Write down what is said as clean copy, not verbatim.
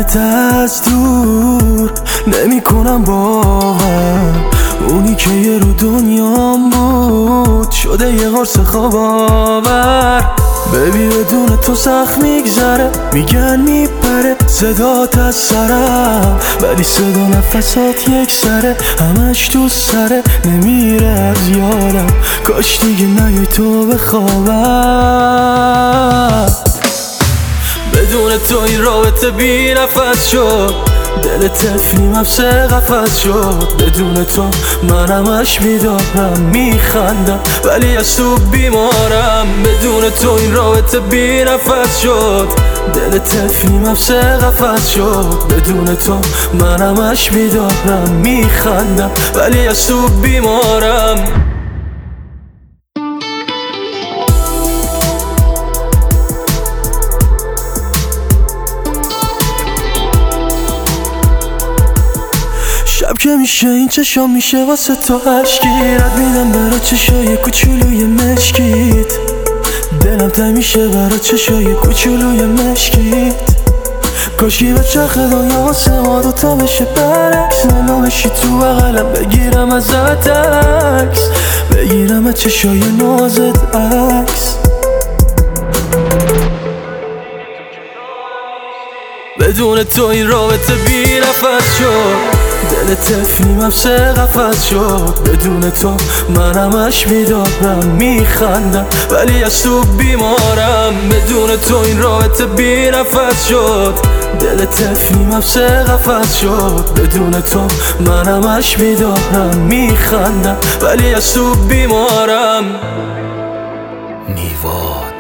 دیدنت از دور نمی کنم باور، اونی که یه رو دنیام بود شده یه قرص خواب آور. ببی بدون تو سخت میگذره، میگن میپره صدات از سرم، ولی صدا نفسات یک سره، همش تو سره نمیره از یادم. کاش دیگه نیای تو بخوابم. بدون تو این رابطه بی نفس شد، دل طفلیم حبس قفس شد. بدون تو من همش بیدارم، میخندم ولی از تو بیمارم. بدون تو این رابطه بی نفس شد، دل طفلیم حبس قفس شد. بدون تو من همش بیدارم، میخندم ولی از تو بیمارم. شب که میشه این چشام میشه واسه تو عشقی، رد میدم برا چشای کوچولوی مشکیت. دلم تنگ میشه برا چشای کوچولوی مشکیت. کاشکی به چرخ دنیا واسه ما دوتا بشه برعکس، منو بشی تو بغلم بگیرم ازت عکس، بگیرم از چشای نازت عکس. بدون تو این رابطه بی نفس شد، دل طفلیم حبس قفس شد. بدون تو من همش بیدارم، میخندم ولی از تو بیمارم. بدون تو این رابطه بی نفس شد، دل طفلیم حبس قفس شد. بدون تو من همش بیدارم، میخندم ولی از تو بیمارم. نیوا